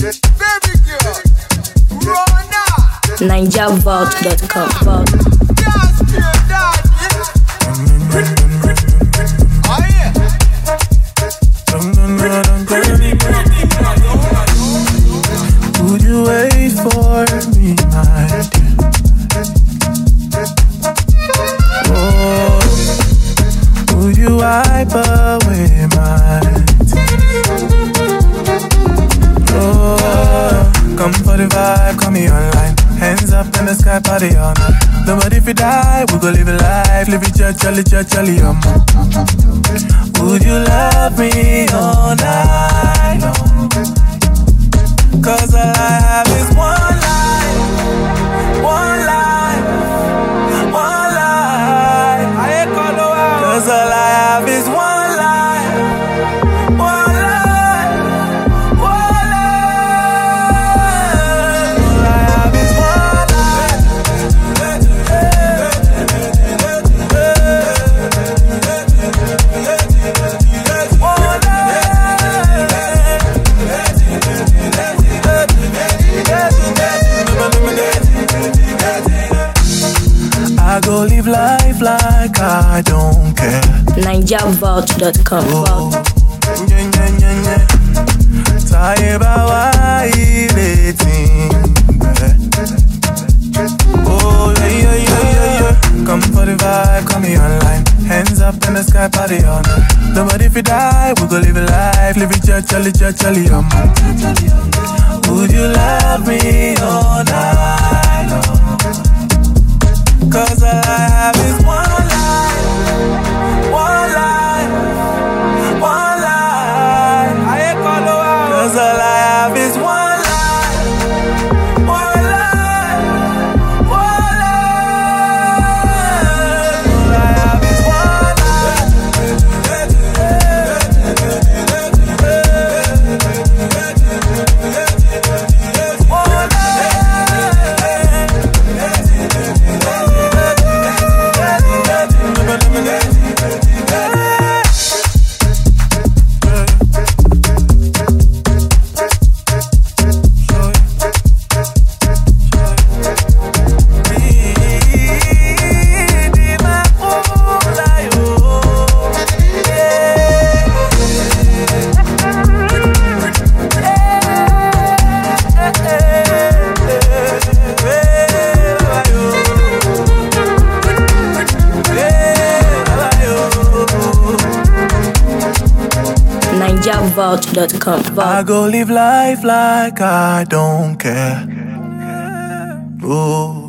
NigerVault.com. Would you wait for me, my dear? Oh, would you wipe away my tears? Oh, come for the vibe, call me online. Hands up in the sky, party all night. Nobody if you die, we gon' live a life. Live it jolly, Would you love me all night long? 'Cause all I have is one life, one life, one life. 'Cause all I have is one life, one life, one life. All I have is one life. I go live life like I don't care. NigerVault.com. Oh, yeah. Tired about why dating. Oh, yeah. Come for the vibe, call me online. Hands up in the sky, party all night. Nobody if you die, we gon' live a life. Live it jolly, Would you love me all night long? 'Cause all I have is one life, one life, one life. 'Cause all I have is one life, one life, one life. All I have is one life. NigerVault.com. I go live life like I don't care. Oh.